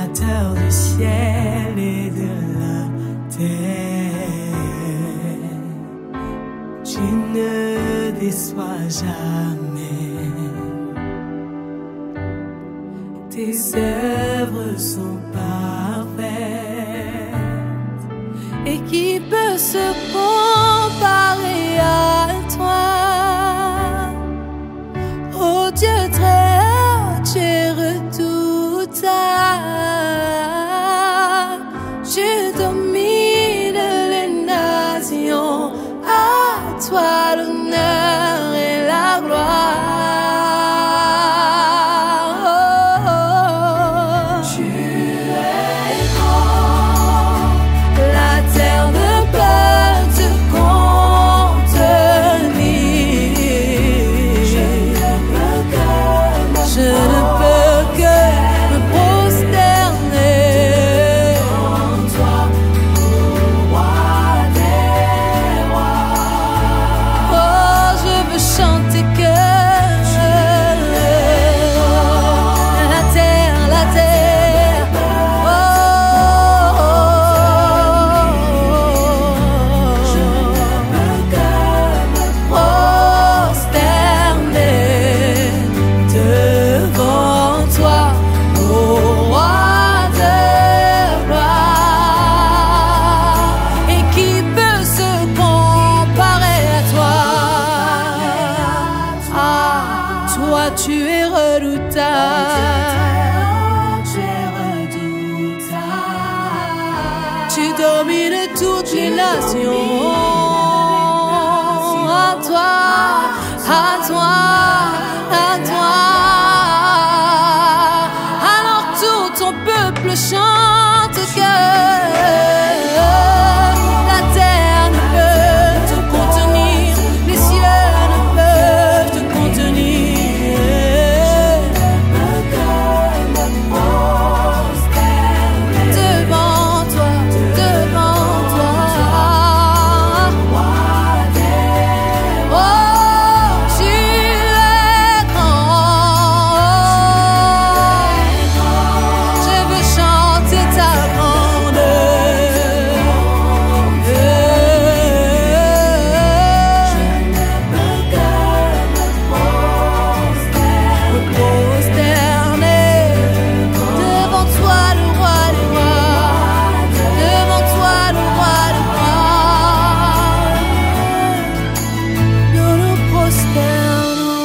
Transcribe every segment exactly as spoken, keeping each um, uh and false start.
créateur du ciel et de la terre. Tu ne déçois jamais. Tes œuvres sont parfaites. Et qui peut se comparer à toi? Oh Dieu très haut, tu es redoutable. Tu domines les nations. À toi l'honneur et la gloire. Oh, oh, oh. Tu es grand. La terre ne peut te contenir. Je ne peux que me, Je ne peux que me prosterner devant toi, ô roi des rois. Oh, je veux chanter que la terre, la terre. Oh, oh, oh. Je ne peux que me prosterner devant toi, ô roi de gloire. Et qui peut se comparer à toi? Ah, toi tu es redoutable. Tu es redoutable. Tu domines toutes les nations. À toi, à toi, à toi. Alors tout ton peuple chante que la terre ne peut te contenir, les cieux ne peuvent te contenir. Devant toi, devant toi. Oh, tu es grand. Je veux chanter ta grandeur. Je ne peux que me prosterner devant toi, le roi des rois. Devant toi, le roi des rois. Nous nous prosternons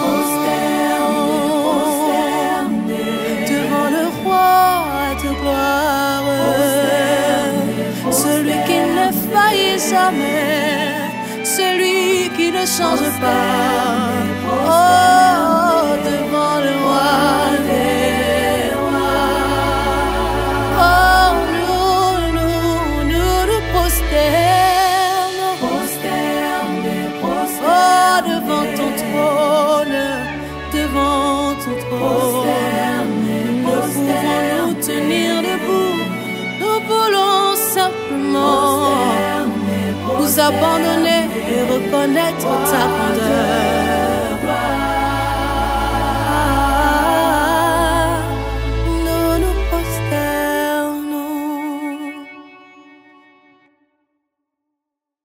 devant le roi de gloire, celui qui ne faillit jamais, celui qui ne change pas. Oh, devant le roi des rois. Oh, nous, nous, nous nous prosternons. Oh, devant ton trône, devant ton trône. Nous pouvons nous tenir debout. Nous voulons simplement nous abandonner et reconnaître ta grandeur.